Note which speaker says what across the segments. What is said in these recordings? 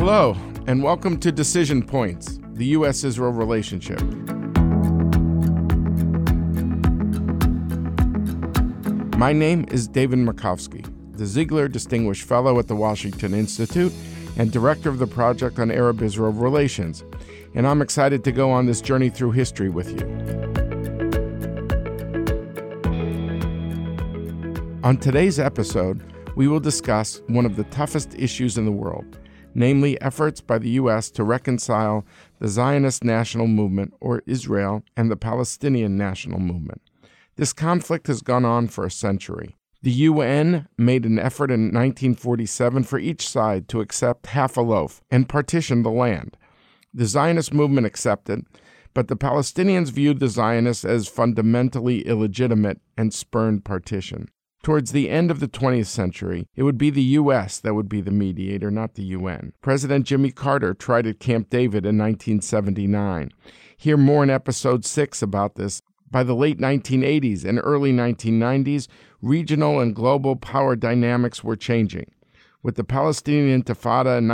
Speaker 1: Hello, and welcome to Decision Points, the U.S.-Israel relationship. My name is David Markovsky, the Ziegler Distinguished Fellow at the Washington Institute and Director of the Project on Arab-Israel Relations, and I'm excited to go on this journey through history with you. On today's episode, we will discuss one of the toughest issues in the world, namely efforts by the U.S. to reconcile the Zionist national movement, or Israel, and the Palestinian national movement. This conflict has gone on for a century. The UN made an effort in 1947 for each side to accept half a loaf and partition the land. The Zionist movement accepted, but the Palestinians viewed the Zionists as fundamentally illegitimate and spurned partition. Towards the end of the 20th century, it would be the U.S. that would be the mediator, not the UN. President Jimmy Carter tried at Camp David in 1979. Hear more in Episode 6 about this. By the late 1980s and early 1990s, regional and global power dynamics were changing. With the Palestinian Intifada in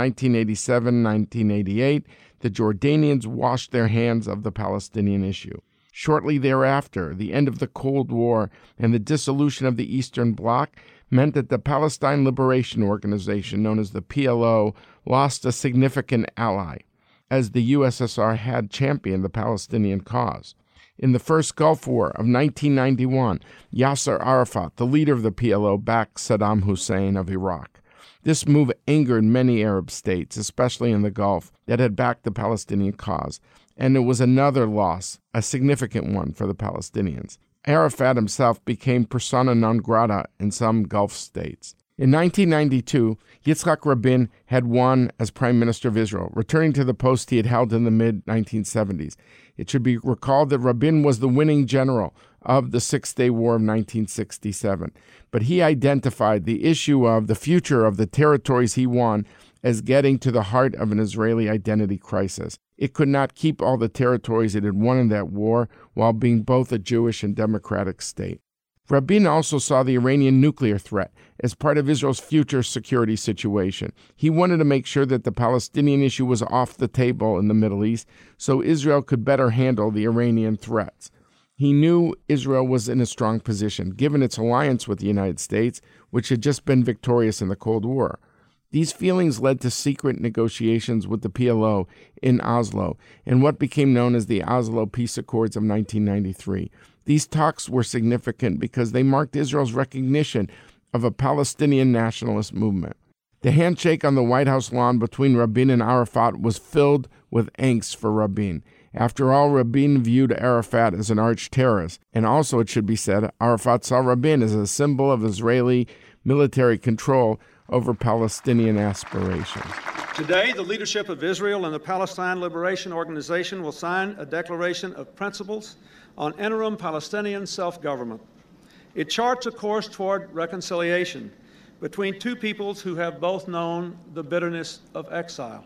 Speaker 1: 1987-1988, the Jordanians washed their hands of the Palestinian issue. Shortly thereafter, the end of the Cold War and the dissolution of the Eastern Bloc meant that the Palestine Liberation Organization, known as the PLO, lost a significant ally, as the USSR had championed the Palestinian cause. In the first Gulf War of 1991, Yasser Arafat, the leader of the PLO, backed Saddam Hussein of Iraq. This move angered many Arab states, especially in the Gulf, that had backed the Palestinian cause, and it was another loss, a significant one for the Palestinians. Arafat himself became persona non grata in some Gulf states. In 1992, Yitzhak Rabin had won as Prime Minister of Israel, returning to the post he had held in the mid-1970s. It should be recalled that Rabin was the winning general of the Six-Day War of 1967, but he identified the issue of the future of the territories he won as getting to the heart of an Israeli identity crisis. It could not keep all the territories it had won in that war while being both a Jewish and democratic state. Rabin also saw the Iranian nuclear threat as part of Israel's future security situation. He wanted to make sure that the Palestinian issue was off the table in the Middle East so Israel could better handle the Iranian threats. He knew Israel was in a strong position, given its alliance with the United States, which had just been victorious in the Cold War. These feelings led to secret negotiations with the PLO in Oslo and what became known as the Oslo Peace Accords of 1993. These talks were significant because they marked Israel's recognition of a Palestinian nationalist movement. The handshake on the White House lawn between Rabin and Arafat was filled with angst for Rabin. After all, Rabin viewed Arafat as an arch-terrorist, and also, it should be said, Arafat saw Rabin as a symbol of Israeli military control over Palestinian aspirations.
Speaker 2: Today, the leadership of Israel and the Palestine Liberation Organization will sign a declaration of principles on interim Palestinian self-government. It charts a course toward reconciliation between two peoples who have both known the bitterness of exile.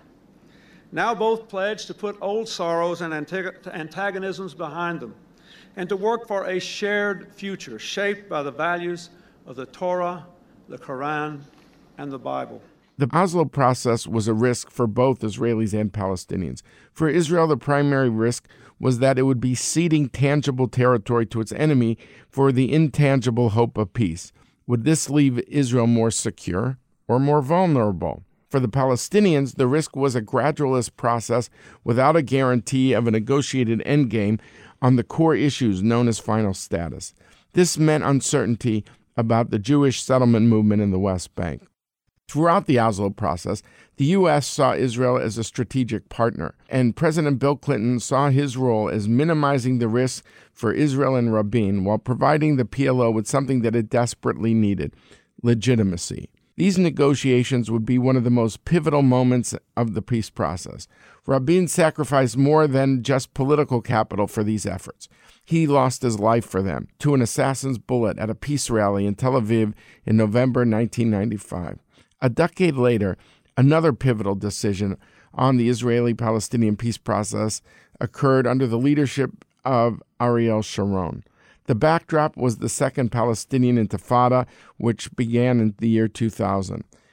Speaker 2: Now both pledge to put old sorrows and antagonisms behind them and to work for a shared future shaped by the values of the Torah, the Quran, and the Bible.
Speaker 1: The Oslo process was a risk for both Israelis and Palestinians. For Israel, the primary risk was that it would be ceding tangible territory to its enemy for the intangible hope of peace. Would this leave Israel more secure or more vulnerable? For the Palestinians, the risk was a gradualist process without a guarantee of a negotiated endgame on the core issues known as final status. This meant uncertainty about the Jewish settlement movement in the West Bank. Throughout the Oslo process, the U.S. saw Israel as a strategic partner, and President Bill Clinton saw his role as minimizing the risks for Israel and Rabin while providing the PLO with something that it desperately needed: legitimacy. These negotiations would be one of the most pivotal moments of the peace process. Rabin sacrificed more than just political capital for these efforts. He lost his life for them to an assassin's bullet at a peace rally in Tel Aviv in November 1995. A decade later, another pivotal decision on the Israeli-Palestinian peace process occurred under the leadership of Ariel Sharon. The backdrop was the Second Palestinian Intifada, which began in the year 2000.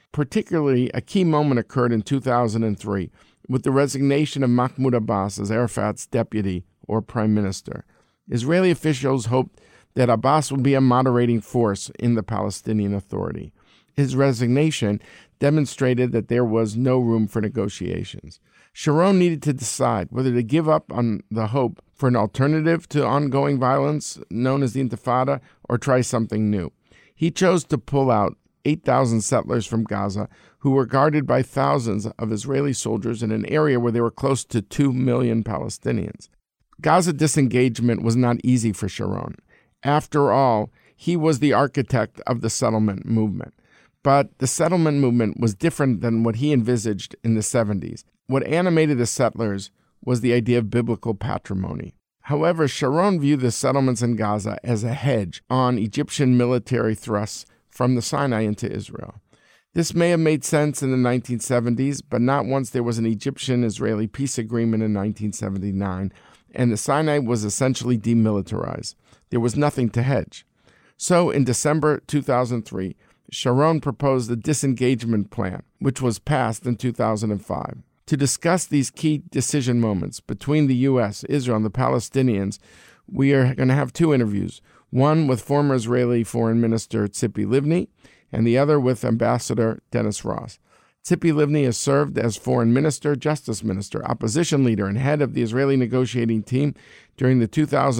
Speaker 1: Particularly, a key moment occurred in 2003 with the resignation of Mahmoud Abbas as Arafat's deputy or prime minister. Israeli officials hoped that Abbas would be a moderating force in the Palestinian Authority. His resignation demonstrated that there was no room for negotiations. Sharon needed to decide whether to give up on the hope for an alternative to ongoing violence known as the Intifada or try something new. He chose to pull out 8,000 settlers from Gaza who were guarded by thousands of Israeli soldiers in an area where there were close to 2 million Palestinians. Gaza disengagement was not easy for Sharon. After all, he was the architect of the settlement movement. But the settlement movement was different than what he envisaged in the 70s. What animated the settlers was the idea of biblical patrimony. However, Sharon viewed the settlements in Gaza as a hedge on Egyptian military thrusts from the Sinai into Israel. This may have made sense in the 1970s, but not once there was an Egyptian-Israeli peace agreement in 1979, and the Sinai was essentially demilitarized. There was nothing to hedge. So, in December 2003, Sharon proposed a disengagement plan, which was passed in 2005. To discuss these key decision moments between the U.S., Israel, and the Palestinians, we are going to have two interviews, one with former Israeli Foreign Minister Tzipi Livni, and the other with Ambassador Dennis Ross. Tzipi Livni has served as Foreign Minister, Justice Minister, Opposition Leader, and head of the Israeli negotiating team during the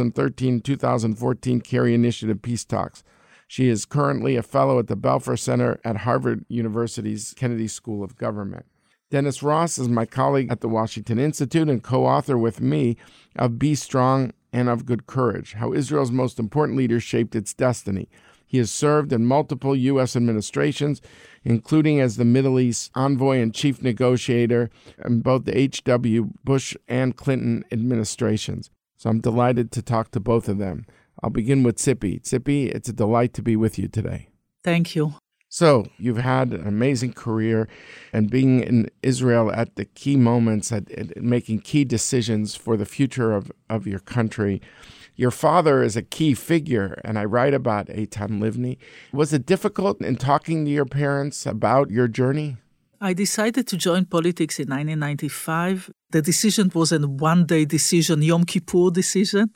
Speaker 1: 2013-2014 Kerry Initiative peace talks. She is currently a fellow at the Balfour Center at Harvard University's Kennedy School of Government. Dennis Ross is my colleague at the Washington Institute and co-author with me of Be Strong and of Good Courage, How Israel's Most Important Leaders Shaped Its Destiny. He has served in multiple U.S. administrations, including as the Middle East envoy and chief negotiator in both the H.W. Bush and Clinton administrations. So I'm delighted to talk to both of them. I'll begin with Tzipi. Tzipi, it's a delight to be with you today.
Speaker 3: Thank you.
Speaker 1: So you've had an amazing career, and being in Israel at the key moments, at making key decisions for the future of your country. Your father is a key figure, and I write about Eitan Livni. Was it difficult in talking to your parents about your journey?
Speaker 3: I decided to join politics in 1995. The decision was a one-day decision, Yom Kippur decision.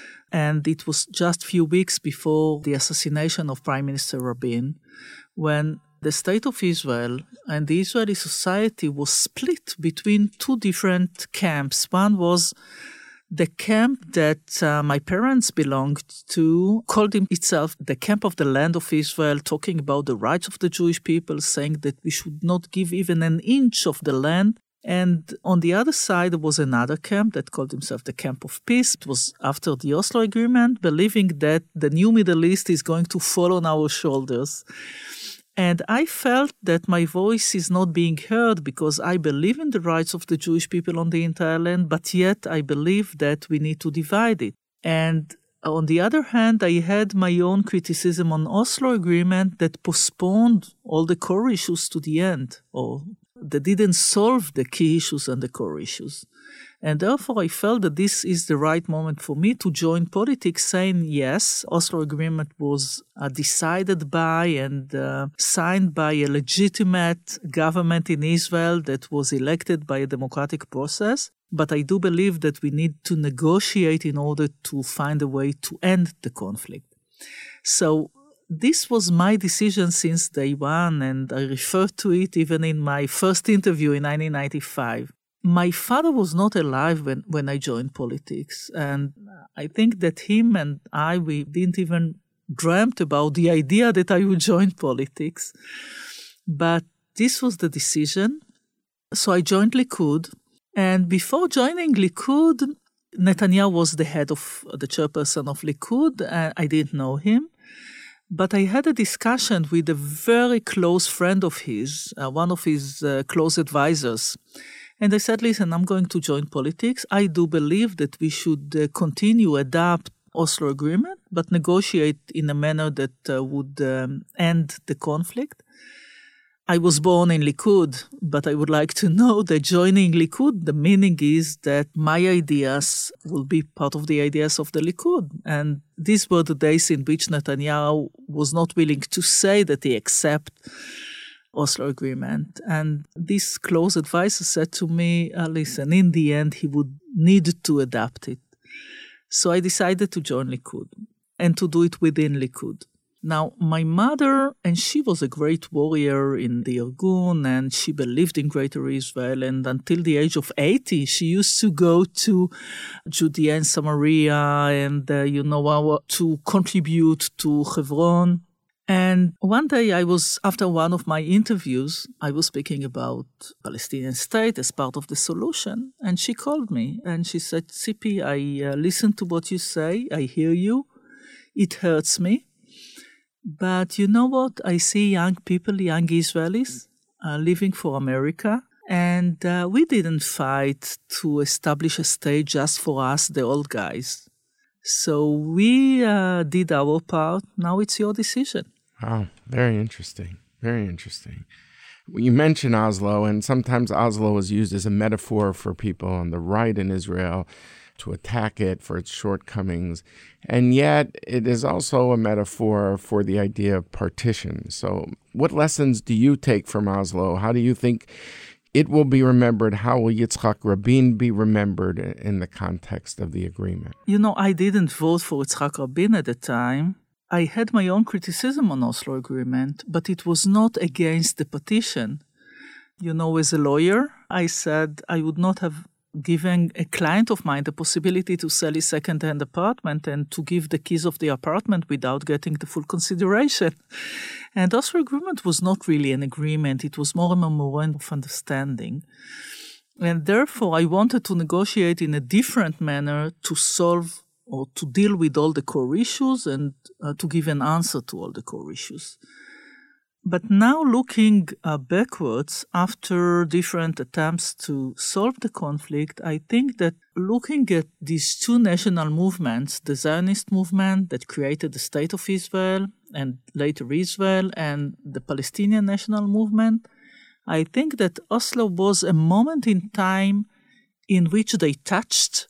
Speaker 3: And it was just a few weeks before the assassination of Prime Minister Rabin, when the state of Israel and the Israeli society was split between two different camps. One was the camp that my parents belonged to, called itself the Camp of the Land of Israel, talking about the rights of the Jewish people, saying that we should not give even an inch of the land. And on the other side, there was another camp that called himself the Camp of Peace. It was after the Oslo Agreement, believing that the new Middle East is going to fall on our shoulders. And I felt that my voice is not being heard because I believe in the rights of the Jewish people on the entire land, but yet I believe that we need to divide it. And on the other hand, I had my own criticism on Oslo Agreement that postponed all the core issues to the end, or that didn't solve the key issues and the core issues. And therefore, I felt that this is the right moment for me to join politics, saying, yes, Oslo Agreement was decided by and signed by a legitimate government in Israel that was elected by a democratic process. But I do believe that we need to negotiate in order to find a way to end the conflict. So this was my decision since day one, and I refer to it even in my first interview in 1995. My father was not alive when I joined politics, and I think that him and we didn't even dreamt about the idea that I would join politics. But this was the decision. So I joined Likud, and before joining Likud, Netanyahu was the head of the chairperson of Likud. I didn't know him. But I had a discussion with a very close friend of his, one of his close advisors. And I said, listen, I'm going to join politics. I do believe that we should continue, adapt Oslo Agreement, but negotiate in a manner that would end the conflict. I was born in Likud, but I would like to know that joining Likud, the meaning is that my ideas will be part of the ideas of the Likud. And these were the days in which Netanyahu was not willing to say that he accepts Oslo Agreement. And this close advisor said to me, listen, in the end, he would need to adapt it. So I decided to join Likud and to do it within Likud. Now, my mother, and she was a great warrior in the Irgun, and she believed in Greater Israel, and until the age of 80, she used to go to Judea and Samaria and, to contribute to Hebron. And one day after one of my interviews, I was speaking about Palestinian state as part of the solution, and she called me, and she said, Tzipi, I listen to what you say, I hear you, it hurts me. But you know what? I see young people, young Israelis, living for America. And we didn't fight to establish a state just for us, the old guys. So we did our part. Now it's your decision.
Speaker 1: Wow, very interesting. Very interesting. You mentioned Oslo, and sometimes Oslo is used as a metaphor for people on the right in Israel to attack it for its shortcomings. And yet it is also a metaphor for the idea of partition. So what lessons do you take from Oslo? How do you think it will be remembered? How will Yitzhak Rabin be remembered in the context of the agreement?
Speaker 3: I didn't vote for Yitzhak Rabin at the time. I had my own criticism on Oslo Agreement, but it was not against the partition. As a lawyer, I said I would not have given a client of mine the possibility to sell his second-hand apartment and to give the keys of the apartment without getting the full consideration. And Oslo Agreement was not really an agreement. It was more a memorandum of understanding. And therefore, I wanted to negotiate in a different manner to solve or to deal with all the core issues and to give an answer to all the core issues. But now looking backwards, after different attempts to solve the conflict, I think that looking at these two national movements, the Zionist movement that created the State of Israel and later Israel, and the Palestinian national movement, I think that Oslo was a moment in time in which they touched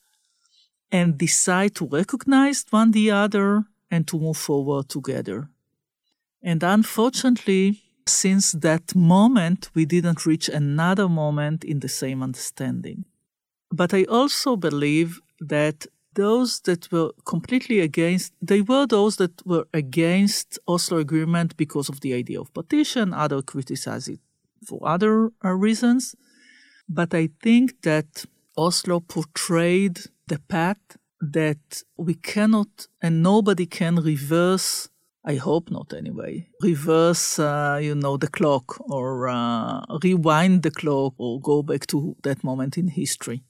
Speaker 3: and decided to recognize one the other and to move forward together. And unfortunately, since that moment, we didn't reach another moment in the same understanding. But I also believe that those that were completely against, they were those that were against Oslo Agreement because of the idea of partition, others criticize it for other reasons. But I think that Oslo portrayed the path that we cannot and nobody can reverse. I hope not anyway, reverse, the clock or rewind the clock or go back to that moment in history.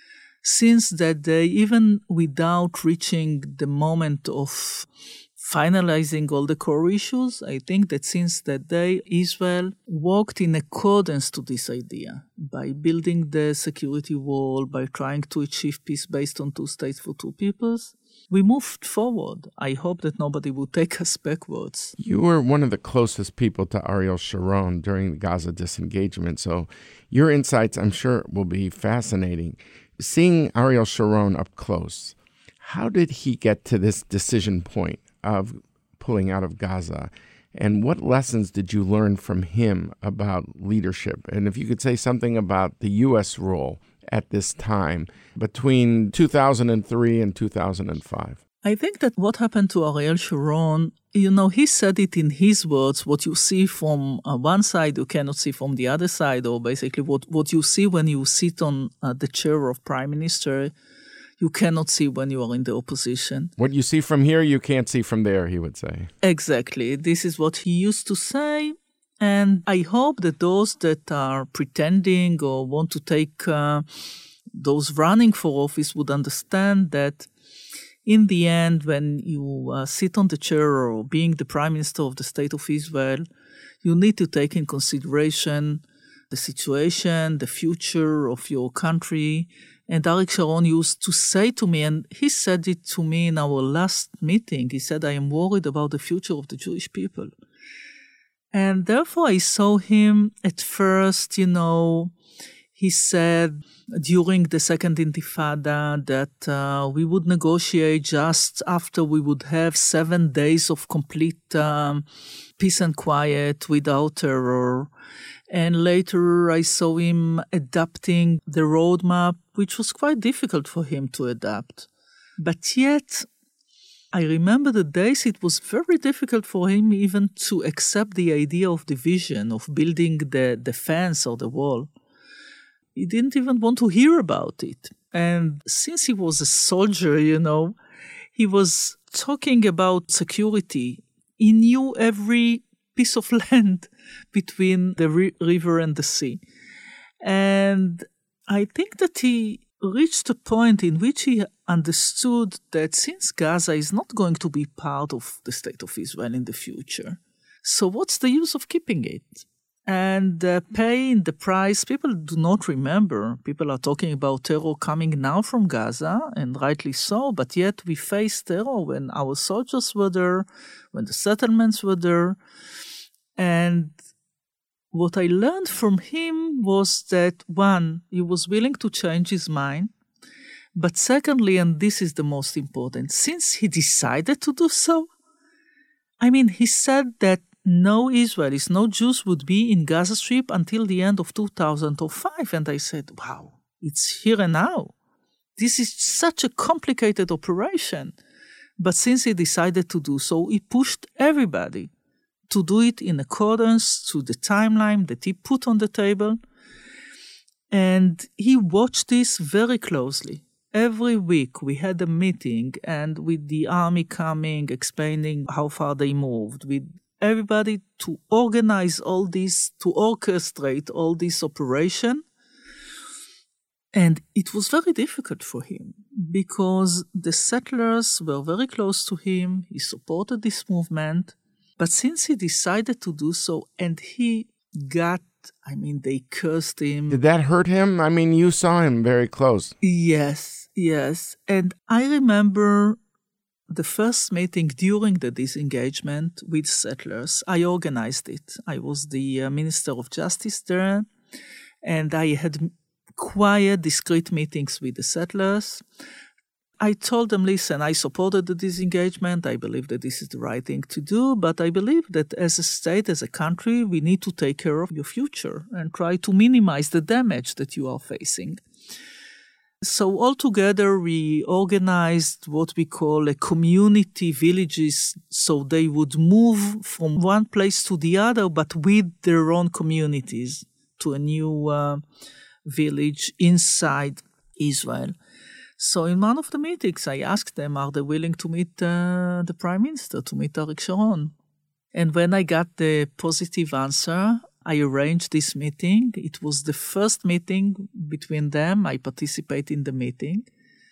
Speaker 3: Since that day, even without reaching the moment of finalizing all the core issues, I think that since that day, Israel worked in accordance to this idea by building the security wall, by trying to achieve peace based on two states for two peoples. We moved forward. I hope that nobody will take us backwards.
Speaker 1: You were one of the closest people to Ariel Sharon during the Gaza disengagement, so your insights, I'm sure, will be fascinating. Seeing Ariel Sharon up close, how did he get to this decision point of pulling out of Gaza? And what lessons did you learn from him about leadership? And if you could say something about the U.S. role at this time between 2003 and 2005.
Speaker 3: I think that what happened to Ariel Sharon, he said it in his words, what you see from one side, you cannot see from the other side, or basically what you see when you sit on the chair of prime minister, you cannot see when you are in the opposition.
Speaker 1: What you see from here, you can't see from there, he would say.
Speaker 3: Exactly. This is what he used to say. And I hope that those that are pretending or want to take those running for office would understand that in the end, when you sit on the chair or being the prime minister of the State of Israel, you need to take in consideration the situation, the future of your country. And Arik Sharon used to say to me, and he said it to me in our last meeting, he said, I am worried about the future of the Jewish people. And therefore, I saw him at first, He said during the Second Intifada that we would negotiate just after we would have 7 days of complete peace and quiet without terror. And later I saw him adapting the roadmap, which was quite difficult for him to adapt. But yet, I remember the days it was very difficult for him even to accept the idea of division, of building the fence or the wall. He didn't even want to hear about it. And since he was a soldier, he was talking about security. He knew every piece of land between the river and the sea. And I think that he reached a point in which he understood that since Gaza is not going to be part of the state of Israel in the future, so what's the use of keeping it? And paying the price, people do not remember. People are talking about terror coming now from Gaza, and rightly so, but yet we faced terror when our soldiers were there, when the settlements were there. And what I learned from him was that, one, he was willing to change his mind, but secondly, and this is the most important, since he decided to do so, he said that no Israelis, no Jews would be in Gaza Strip until the end of 2005. And I said, wow, it's here and now. This is such a complicated operation. But since he decided to do so, he pushed everybody to do it in accordance to the timeline that he put on the table. And he watched this very closely. Every week we had a meeting, and with the army coming, explaining how far they moved, with everybody to organize all this, to orchestrate all this operation. And it was very difficult for him because the settlers were very close to him. He supported this movement. But since he decided to do so, and he got, they cursed him.
Speaker 1: Did that hurt him? You saw him very close.
Speaker 3: Yes. And I remember the first meeting during the disengagement with settlers. I organized it. I was the Minister of Justice there, and I had quiet, discreet meetings with the settlers. I told them, listen, I supported the disengagement. I believe that this is the right thing to do, but I believe that as a state, as a country, we need to take care of your future and try to minimize the damage that you are facing. So altogether, we organized what we call a community villages, so they would move from one place to the other, but with their own communities to a new village inside Israel. So in one of the meetings, I asked them, are they willing to meet the Prime Minister, to meet Arik Sharon? And when I got the positive answer, I arranged this meeting. It was the first meeting between them. I participated in the meeting.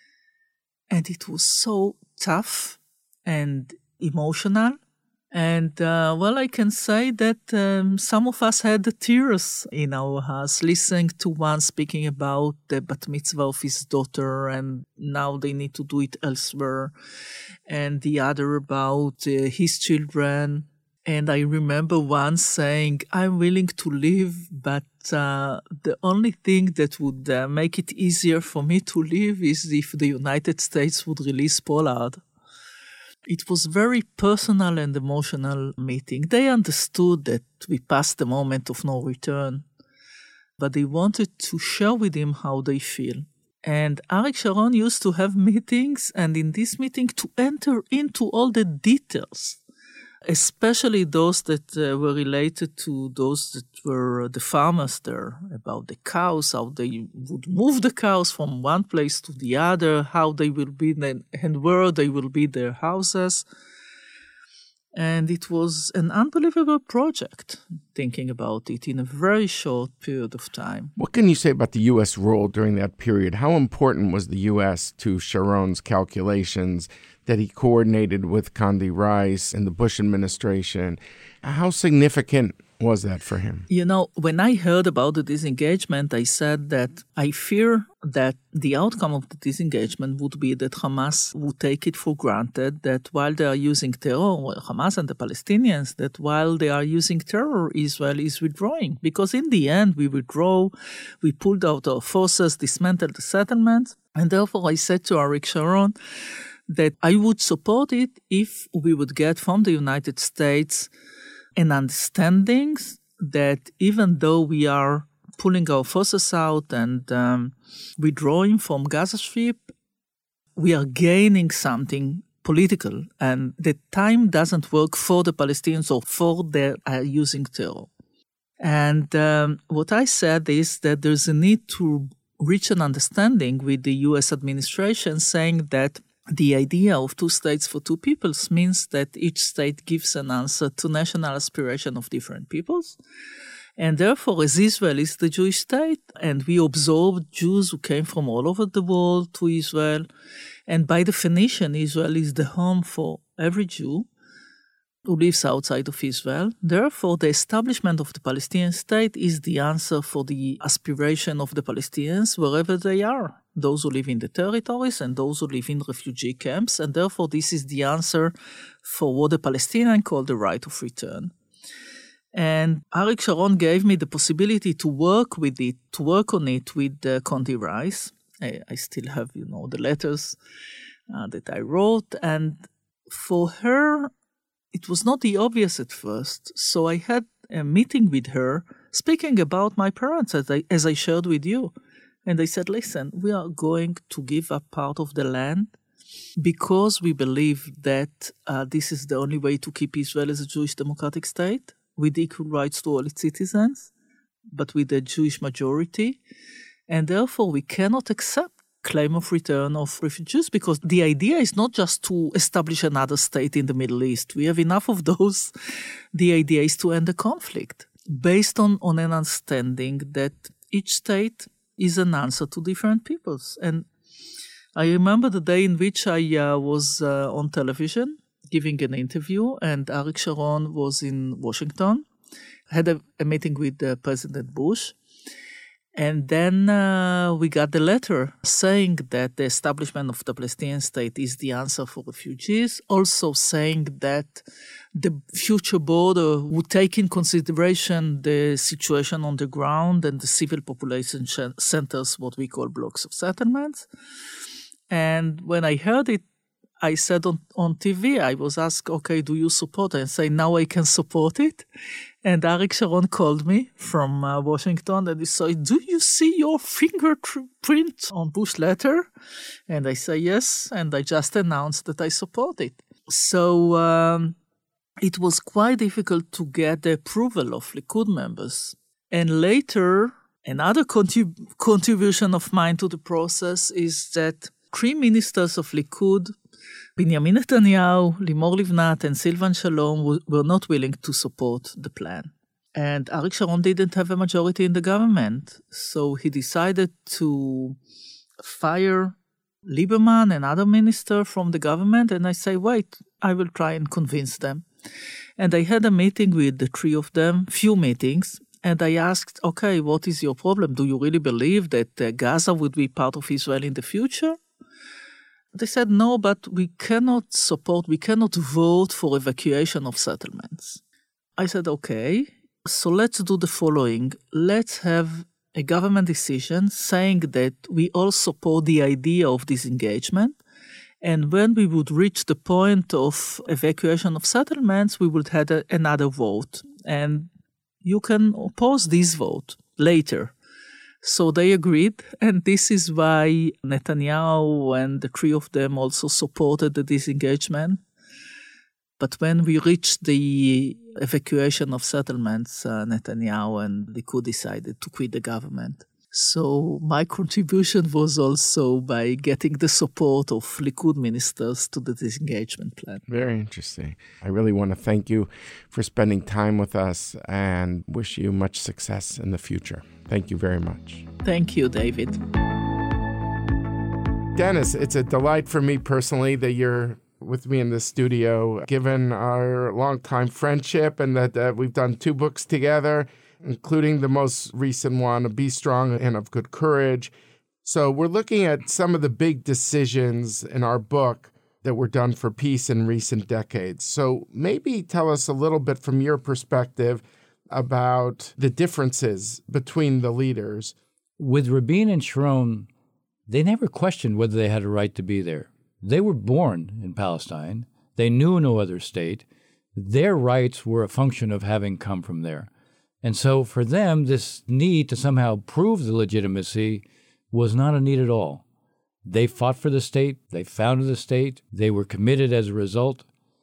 Speaker 3: And it was so tough and emotional. And, I can say that some of us had the tears in our house, listening to one speaking about the bat mitzvah of his daughter, and now they need to do it elsewhere, and the other about his children. And I remember one saying, I'm willing to live, but the only thing that would make it easier for me to live is if the United States would release Pollard. It was very personal and emotional meeting. They understood that we passed the moment of no return, but they wanted to share with him how they feel. And Arik Sharon used to have meetings, and in this meeting to enter into all the details, especially those that were related to those that were the farmers there, about the cows, how they would move the cows from one place to the other, how they will be, and where they will be their houses. And it was an unbelievable project, thinking about it, in a very short period of time.
Speaker 1: What can you say about the U.S. role during that period? How important was the U.S. to Sharon's calculations that he coordinated with Condi Rice and the Bush administration? How significant was that for him?
Speaker 3: You know, when I heard about the disengagement, I said that I fear that the outcome of the disengagement would be that Hamas would take it for granted that while they are using terror, Hamas and the Palestinians, that while they are using terror, Israel is withdrawing. Because in the end, we withdraw, we pulled out our forces, dismantled the settlements, and therefore I said to Arik Sharon that I would support it if we would get from the United States an understanding that even though we are pulling our forces out and withdrawing from Gaza Strip, we are gaining something political, and the time doesn't work for the Palestinians or for their using terror. And what I said is that there's a need to reach an understanding with the U.S. administration saying that the idea of two states for two peoples means that each state gives an answer to national aspiration of different peoples. And therefore, as Israel is the Jewish state, and we absorbed Jews who came from all over the world to Israel, and by definition, Israel is the home for every Jew who lives outside of Israel. Therefore, the establishment of the Palestinian state is the answer for the aspiration of the Palestinians wherever they are, those who live in the territories and those who live in refugee camps. And therefore, this is the answer for what the Palestinians call the right of return. And Arik Sharon gave me the possibility to work with it, to work on it with Condi Rice. I still have, the letters that I wrote. And for her, it was not the obvious at first. So I had a meeting with her speaking about my parents as I shared with you. And they said, listen, we are going to give up part of the land because we believe that this is the only way to keep Israel as a Jewish democratic state with equal rights to all its citizens, but with a Jewish majority. And therefore, we cannot accept claim of return of refugees because the idea is not just to establish another state in the Middle East. We have enough of those. The idea is to end the conflict based on an understanding that each state is an answer to different peoples. And I remember the day in which I was on television giving an interview, and Arik Sharon was in Washington, had a meeting with President Bush. And then we got the letter saying that the establishment of the Palestinian state is the answer for refugees, also saying that the future border would take in consideration the situation on the ground and the civil population centers, what we call blocks of settlements. And when I heard it, I said on TV, I was asked, okay, do you support it? And say, now I can support it. And Arik Sharon called me from Washington and he said, do you see your fingerprint on Bush letter? And I say, yes. And I just announced that I support it. So it was quite difficult to get the approval of Likud members. And later, another contribution of mine to the process is that 3 ministers of Likud, Benjamin Netanyahu, Limor Livnat, and Silvan Shalom were not willing to support the plan. And Arik Sharon didn't have a majority in the government, so he decided to fire Lieberman, another minister from the government, and I say, wait, I will try and convince them. And I had a meeting with the 3 of them, few meetings, and I asked, okay, what is your problem? Do you really believe that Gaza would be part of Israel in the future? They said, no, but we cannot vote for evacuation of settlements. I said, okay, so let's do the following. Let's have a government decision saying that we all support the idea of disengagement. And when we would reach the point of evacuation of settlements, we would have another vote. And you can oppose this vote later. So they agreed, and this is why Netanyahu and the 3 of them also supported the disengagement. But when we reached the evacuation of settlements, Netanyahu and Likud decided to quit the government. So my contribution was also by getting the support of Likud ministers to the disengagement plan.
Speaker 1: Very interesting. I really want to thank you for spending time with us and wish you much success in the future. Thank you very much.
Speaker 3: Thank you, David.
Speaker 1: Dennis, it's a delight for me personally that you're with me in the studio, given our longtime friendship and that we've done 2 books together, including the most recent one, Be Strong and of Good Courage. So we're looking at some of the big decisions in our book that were done for peace in recent decades. So maybe tell us a little bit from your perspective about the differences between the leaders.
Speaker 4: With Rabin and Sharon, they never questioned whether they had a right to be there. They were born in Palestine. They knew no other state. Their rights were a function of having come from there. And so for them, this need to somehow prove the legitimacy was not a need at all. They fought for the state. They founded the state. They were committed as a result.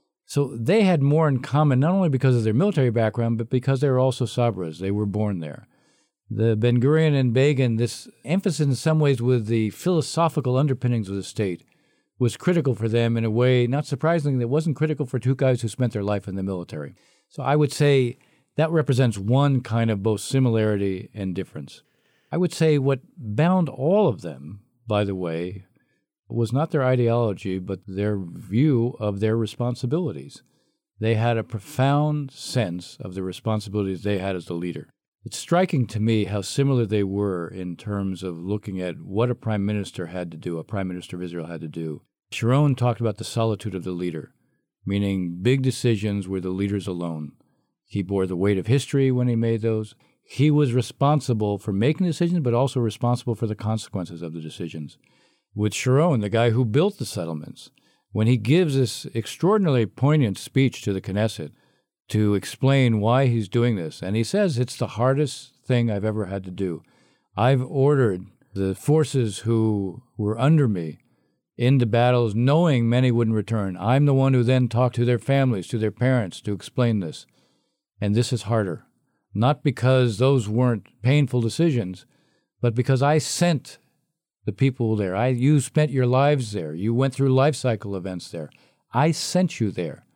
Speaker 4: So they had more in common, not only because of their military background, but because they were also Sabras. They were born there. The Ben-Gurion and Begin, this emphasis in some ways with the philosophical underpinnings of the state, was critical for them in a way, not surprisingly, that wasn't critical for 2 guys who spent their life in the military. So I would say that represents one kind of both similarity and difference. I would say what bound all of them, by the way, was not their ideology, but their view of their responsibilities. They had a profound sense of the responsibilities they had as the leader. It's striking to me how similar they were in terms of looking at what a prime minister had to do, a prime minister of Israel had to do. Sharon talked about the solitude of the leader, meaning big decisions were the leaders alone. He bore the weight of history when he made those. He was responsible for making decisions, but also responsible for the consequences of the decisions. With Sharon, the guy who built the settlements, when he gives this extraordinarily poignant speech to the Knesset to explain why he's doing this, and he says, it's the hardest thing I've ever had to do. I've ordered the forces who were under me into battles knowing many wouldn't return. I'm the one who then talked to their families, to their parents, to explain this. And this is harder. Not because those weren't painful decisions, but because I sent the people there. You spent your lives there. You went through life cycle events there. I sent you there.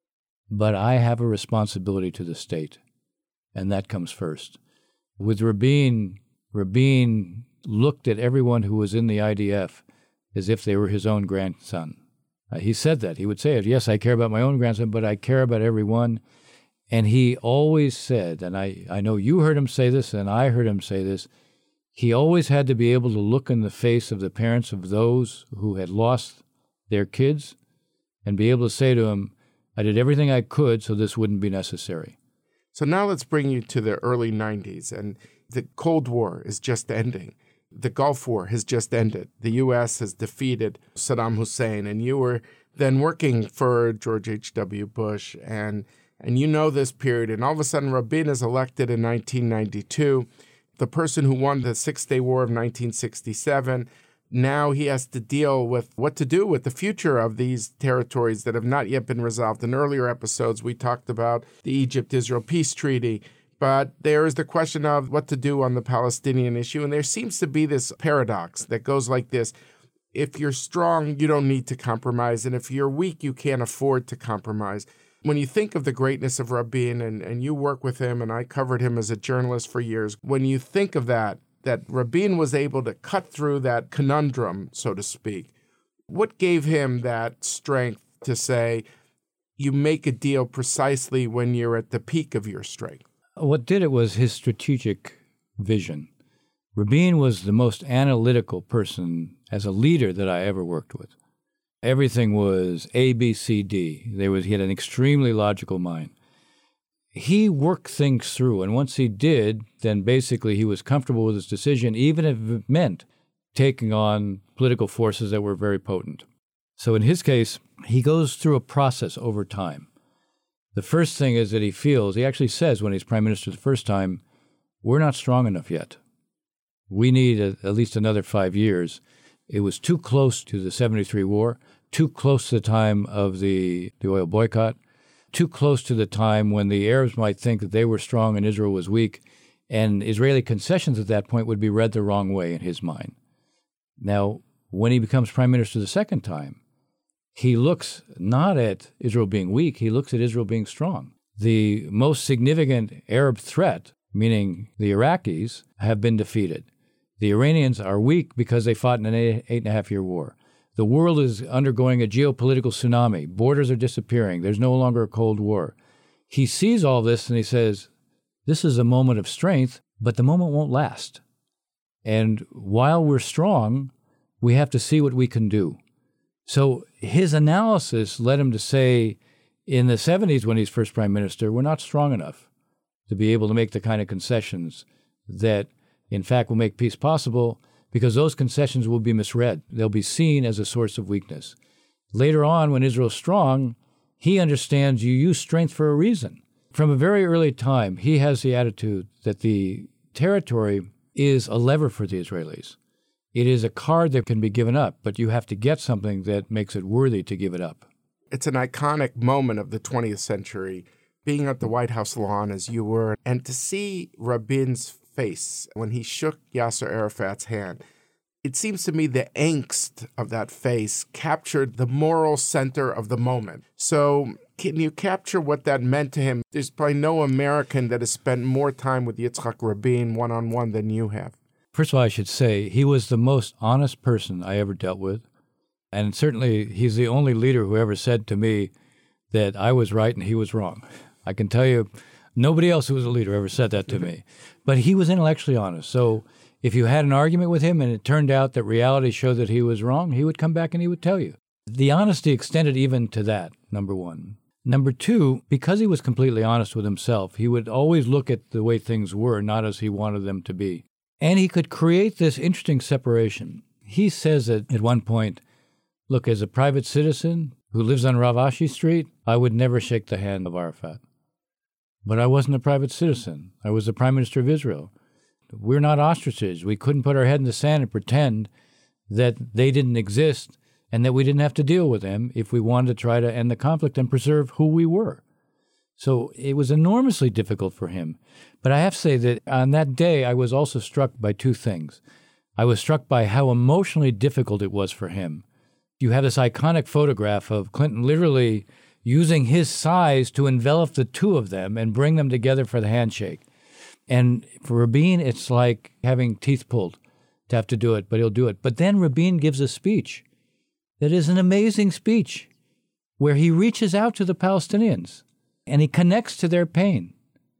Speaker 4: But I have a responsibility to the state, and that comes first. With Rabin looked at everyone who was in the IDF as if they were his own grandson. He said that. He would say it. Yes, I care about my own grandson, but I care about everyone. And he always said, and I know you heard him say this, and I heard him say this, he always had to be able to look in the face of the parents of those who had lost their kids and be able to say to them, I did everything I could so this wouldn't be necessary.
Speaker 1: So now let's bring you to the early 90s, and the Cold War is just ending. The Gulf War has just ended. The U.S. has defeated Saddam Hussein, and you were then working for George H.W. Bush, and you know this period, and all of a sudden Rabin is elected in 1992, the person who won the Six-Day War of 1967. Now he has to deal with what to do with the future of these territories that have not yet been resolved. In earlier episodes, we talked about the Egypt-Israel peace treaty, but there is the question of what to do on the Palestinian issue, and there seems to be this paradox that goes like this. If you're strong, you don't need to compromise, and if you're weak, you can't afford to compromise. When you think of the greatness of Rabin, and you work with him, and I covered him as a journalist for years, when you think of that Rabin was able to cut through that conundrum, so to speak, what gave him that strength to say, you make a deal precisely when you're at the peak of your strength?
Speaker 4: What did it was his strategic vision. Rabin was the most analytical person as a leader that I ever worked with. Everything was A, B, C, D. He had an extremely logical mind. He worked things through, and once he did, then basically he was comfortable with his decision, even if it meant taking on political forces that were very potent. So in his case, he goes through a process over time. The first thing is that he actually says when he's prime minister the first time, we're not strong enough yet. We need at least another 5 years. It was too close to the 73 war, too close to the time of the oil boycott, too close to the time when the Arabs might think that they were strong and Israel was weak, and Israeli concessions at that point would be read the wrong way in his mind. Now, when he becomes prime minister the second time, he looks not at Israel being weak, he looks at Israel being strong. The most significant Arab threat, meaning the Iraqis, have been defeated. The Iranians are weak because they fought in an 8.5-year war. The world is undergoing a geopolitical tsunami. Borders are disappearing. There's no longer a Cold War. He sees all this and he says, this is a moment of strength, but the moment won't last. And while we're strong, we have to see what we can do. So his analysis led him to say, in the 70s when he's first prime minister, we're not strong enough to be able to make the kind of concessions that, in fact, will make peace possible, because those concessions will be misread. They'll be seen as a source of weakness. Later on, when Israel's strong, he understands you use strength for a reason. From a very early time, he has the attitude that the territory is a lever for the Israelis. It is a card that can be given up, but you have to get something that makes it worthy to give it up.
Speaker 1: It's an iconic moment of the 20th century, being at the White House lawn as you were, and to see Rabin's face when he shook Yasser Arafat's hand. It seems to me the angst of that face captured the moral center of the moment. So can you capture what that meant to him? There's probably no American that has spent more time with Yitzhak Rabin one-on-one than you have.
Speaker 4: First of all, I should say he was the most honest person I ever dealt with. And certainly he's the only leader who ever said to me that I was right and he was wrong. I can tell you nobody else who was a leader ever said that to me. But he was intellectually honest. So if you had an argument with him and it turned out that reality showed that he was wrong, he would come back and he would tell you. The honesty extended even to that, number one. Number two, because he was completely honest with himself, he would always look at the way things were, not as he wanted them to be. And he could create this interesting separation. He says that at one point, look, as a private citizen who lives on Rav Ashi Street, I would never shake the hand of Arafat. But I wasn't a private citizen. I was the Prime Minister of Israel. We're not ostriches. We couldn't put our head in the sand and pretend that they didn't exist and that we didn't have to deal with them if we wanted to try to end the conflict and preserve who we were. So it was enormously difficult for him. But I have to say that on that day, I was also struck by two things. I was struck by how emotionally difficult it was for him. You have this iconic photograph of Clinton literally using his size to envelop the two of them and bring them together for the handshake. And for Rabin, it's like having teeth pulled to have to do it, but he'll do it. But then Rabin gives a speech that is an amazing speech where he reaches out to the Palestinians and he connects to their pain.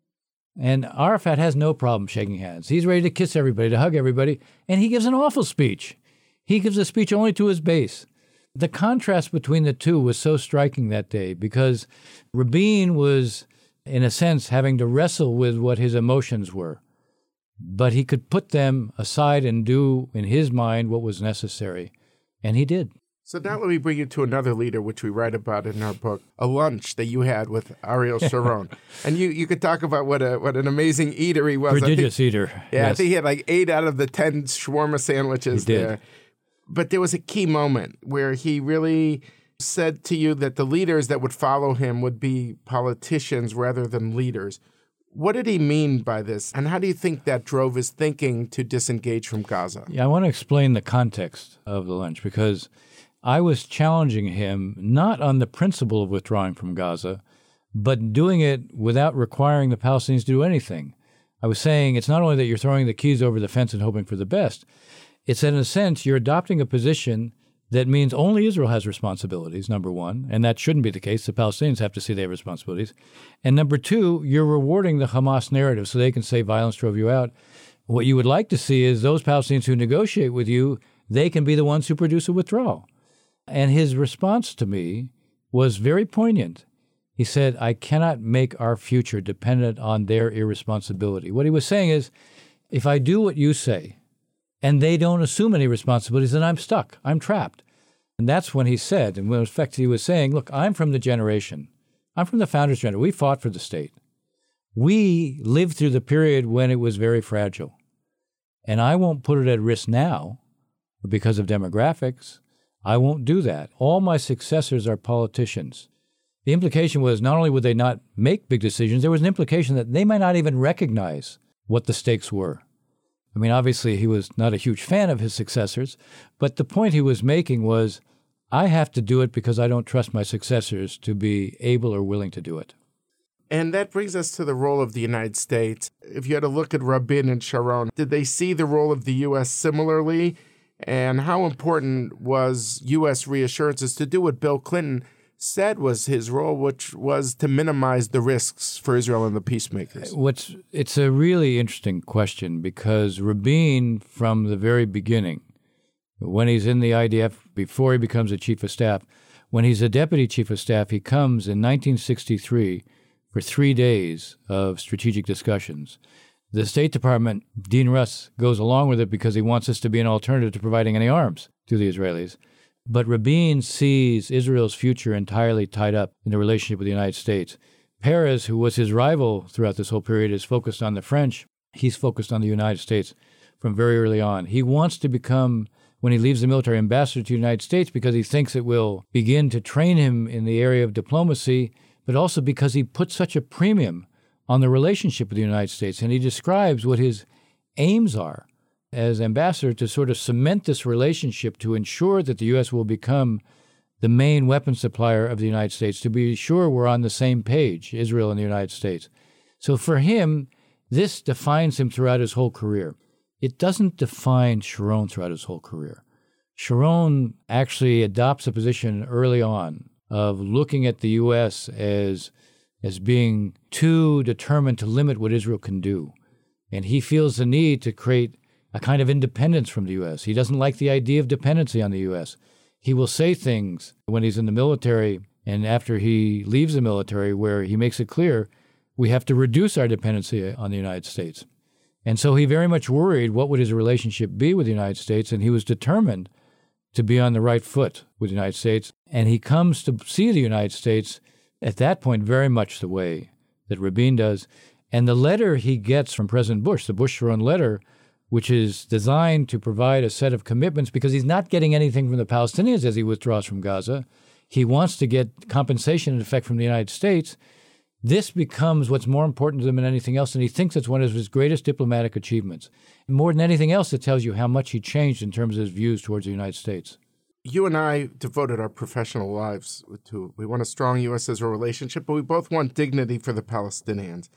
Speaker 4: And Arafat has no problem shaking hands. He's ready to kiss everybody, to hug everybody, and he gives an awful speech. He gives a speech only to his base. The contrast between the two was so striking that day because Rabin was, in a sense, having to wrestle with what his emotions were. But he could put them aside and do, in his mind, what was necessary. And he did.
Speaker 1: So now let me bring you to another leader, which we write about in our book, a lunch that you had with Ariel Sharon. And you could talk about what an amazing eater he was.
Speaker 4: Prodigious eater.
Speaker 1: Yeah,
Speaker 4: Yes.
Speaker 1: I think he had like 8 out of the 10 shawarma sandwiches
Speaker 4: He did.
Speaker 1: there. But there was a key moment where he really said to you that the leaders that would follow him would be politicians rather than leaders. What did he mean by this? And how do you think that drove his thinking to disengage from Gaza?
Speaker 4: Yeah, I want to explain the context of the lunch because I was challenging him not on the principle of withdrawing from Gaza, but doing it without requiring the Palestinians to do anything. I was saying it's not only that you're throwing the keys over the fence and hoping for the best, it's that in a sense you're adopting a position that means only Israel has responsibilities, number one, and that shouldn't be the case. The Palestinians have to see they have responsibilities. And number two, you're rewarding the Hamas narrative so they can say violence drove you out. What you would like to see is those Palestinians who negotiate with you, they can be the ones who produce a withdrawal. And his response to me was very poignant. He said, I cannot make our future dependent on their irresponsibility. What he was saying is, if I do what you say, and they don't assume any responsibilities, then I'm stuck. I'm trapped. And that's when he said, and in effect he was saying, look, I'm from the generation. I'm from the founders' generation. We fought for the state. We lived through the period when it was very fragile. And I won't put it at risk now because of demographics. I won't do that. All my successors are politicians. The implication was not only would they not make big decisions, there was an implication that they might not even recognize what the stakes were. I mean, obviously, he was not a huge fan of his successors, but the point he was making was, I have to do it because I don't trust my successors to be able or willing to do it.
Speaker 1: And that brings us to the role of the United States. If you had to look at Rabin and Sharon, did they see the role of the U.S. similarly And how important was U.S. reassurances to do what Bill Clinton said was his role, which was to minimize the risks for Israel and the peacemakers?
Speaker 4: It's a really interesting question because Rabin, from the very beginning, when he's in the IDF, before he becomes a chief of staff, when he's a deputy chief of staff, he comes in 1963 for 3 days of strategic discussions. The State Department, Dean Russ, goes along with it because he wants this to be an alternative to providing any arms to the Israelis. But Rabin sees Israel's future entirely tied up in the relationship with the United States. Peres, who was his rival throughout this whole period, is focused on the French. He's focused on the United States from very early on. He wants to become, when he leaves the military, ambassador to the United States because he thinks it will begin to train him in the area of diplomacy, but also because he put such a premium on the relationship with the United States. And he describes what his aims are as ambassador to sort of cement this relationship to ensure that the U.S. will become the main weapons supplier of the United States, to be sure we're on the same page, Israel and the United States. So for him, this defines him throughout his whole career. It doesn't define Sharon throughout his whole career. Sharon actually adopts a position early on of looking at the U.S. as being too determined to limit what Israel can do. And he feels the need to create a kind of independence from the U.S. He doesn't like the idea of dependency on the U.S. He will say things when he's in the military and after he leaves the military where he makes it clear we have to reduce our dependency on the United States. And so he very much worried what would his relationship be with the United States, and he was determined to be on the right foot with the United States. And he comes to see the United States at that point very much the way that Rabin does. And the letter he gets from President Bush, the Bush-Sharon letter, which is designed to provide a set of commitments because he's not getting anything from the Palestinians as he withdraws from Gaza. He wants to get compensation in effect from the United States. This becomes what's more important to him than anything else, and he thinks it's one of his greatest diplomatic achievements. More than anything else, it tells you how much he changed in terms of his views towards the United States.
Speaker 1: You and I devoted our professional lives to, we want a strong U.S.-Israel relationship, but we both want dignity for the Palestinians.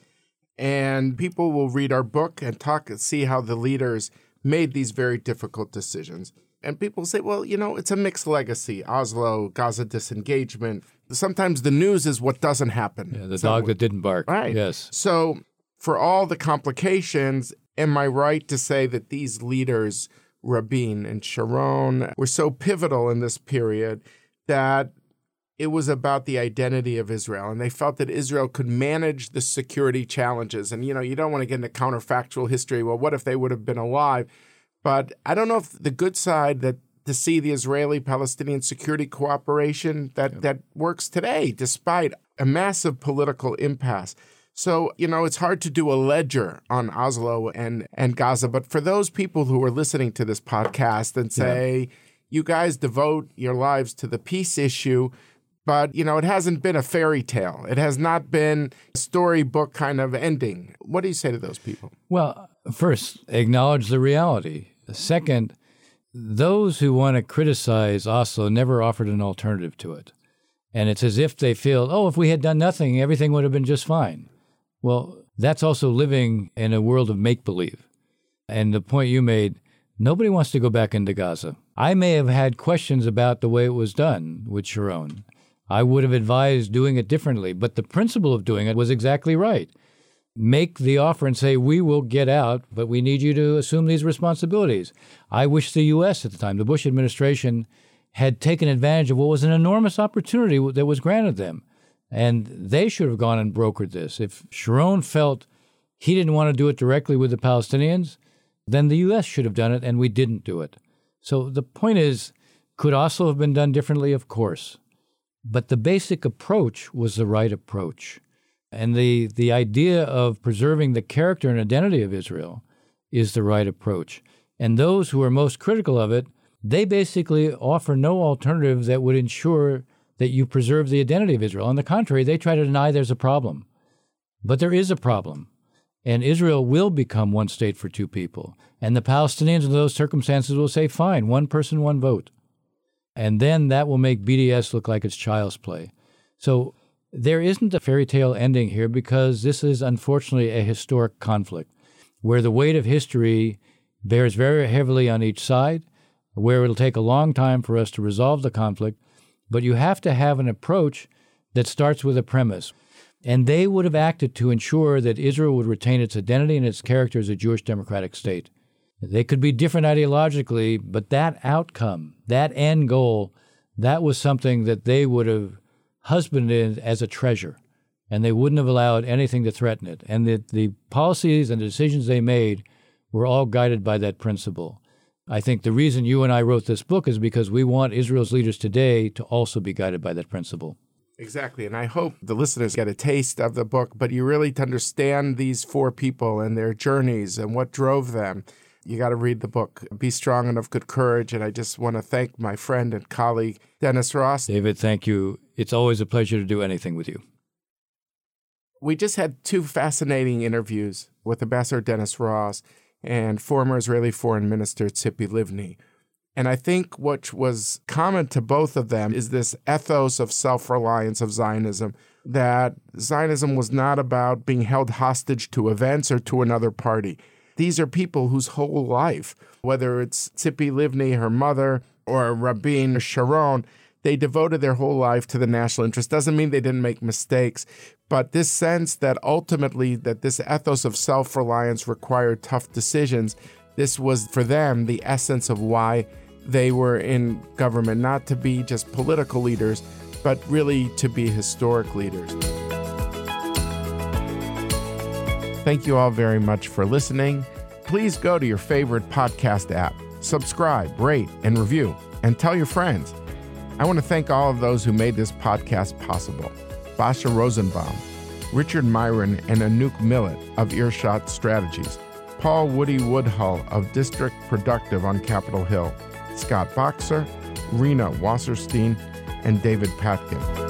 Speaker 1: And people will read our book and talk and see how the leaders made these very difficult decisions. And people say, well, you know, it's a mixed legacy. Oslo, Gaza disengagement. Sometimes the news is what doesn't happen.
Speaker 4: Yeah, the dog that didn't bark.
Speaker 1: Right.
Speaker 4: Yes.
Speaker 1: So for all the complications, am I right to say that these leaders, Rabin and Sharon, were so pivotal in this period that it was about the identity of Israel, and they felt that Israel could manage the security challenges? And, you know, you don't want to get into counterfactual history. Well, what if they would have been alive? But I don't know if the good side that to see the Israeli-Palestinian security cooperation that works today, despite a massive political impasse. So, you know, it's hard to do a ledger on Oslo and Gaza. But for those people who are listening to this podcast and say, you guys devote your lives to the peace issue, but, you know, it hasn't been a fairy tale. It has not been a storybook kind of ending. What do you say to those people?
Speaker 4: Well, first, acknowledge the reality. Second, those who want to criticize Oslo never offered an alternative to it. And it's as if they feel, oh, if we had done nothing, everything would have been just fine. Well, that's also living in a world of make-believe. And the point you made, nobody wants to go back into Gaza. I may have had questions about the way it was done with Sharon. I would have advised doing it differently, but the principle of doing it was exactly right. Make the offer and say, we will get out, but we need you to assume these responsibilities. I wish the U.S. at the time, the Bush administration, had taken advantage of what was an enormous opportunity that was granted them. And they should have gone and brokered this. If Sharon felt he didn't want to do it directly with the Palestinians, then the U.S. should have done it, and we didn't do it. So the point is, could Oslo have been done differently? Of course. But the basic approach was the right approach. And the idea of preserving the character and identity of Israel is the right approach. And those who are most critical of it, they basically offer no alternative that would ensure that you preserve the identity of Israel. On the contrary, they try to deny there's a problem. But there is a problem. And Israel will become one state for two people. And the Palestinians in those circumstances will say, fine, one person, one vote. And then that will make BDS look like it's child's play. So there isn't a fairy tale ending here because this is unfortunately a historic conflict where the weight of history bears very heavily on each side. where it'll take a long time for us to resolve the conflict, but you have to have an approach that starts with a premise. And they would have acted to ensure that Israel would retain its identity and its character as a Jewish democratic state. They could be different ideologically, but that outcome, that end goal, that was something that they would have husbanded as a treasure, and they wouldn't have allowed anything to threaten it. And the policies and the decisions they made were all guided by that principle. I think the reason you and I wrote this book is because we want Israel's leaders today to also be guided by that principle.
Speaker 1: Exactly. And I hope the listeners get a taste of the book, but you really to understand these four people and their journeys and what drove them, you got to read the book, Be Strong and of Good Courage. And I just want to thank my friend and colleague, Dennis Ross.
Speaker 4: David, thank you. It's always a pleasure to do anything with you.
Speaker 1: We just had two fascinating interviews with Ambassador Dennis Ross and former Israeli Foreign Minister Tzipi Livni. And I think what was common to both of them is this ethos of self-reliance of Zionism, that Zionism was not about being held hostage to events or to another party. These are people whose whole life, whether it's Tzipi Livni, her mother, or Rabin Sharon, they devoted their whole life to the national interest. Doesn't mean they didn't make mistakes, but this sense that ultimately that this ethos of self-reliance required tough decisions, this was for them the essence of why they were in government, not to be just political leaders, but really to be historic leaders. Thank you all very much for listening. Please go to your favorite podcast app, subscribe, rate, and review, and tell your friends. I want to thank all of those who made this podcast possible. Basha Rosenbaum, Richard Myron and Anouk Millet of Earshot Strategies, Paul Woody Woodhull of District Productive on Capitol Hill, Scott Boxer, Rena Wasserstein, and David Patkin.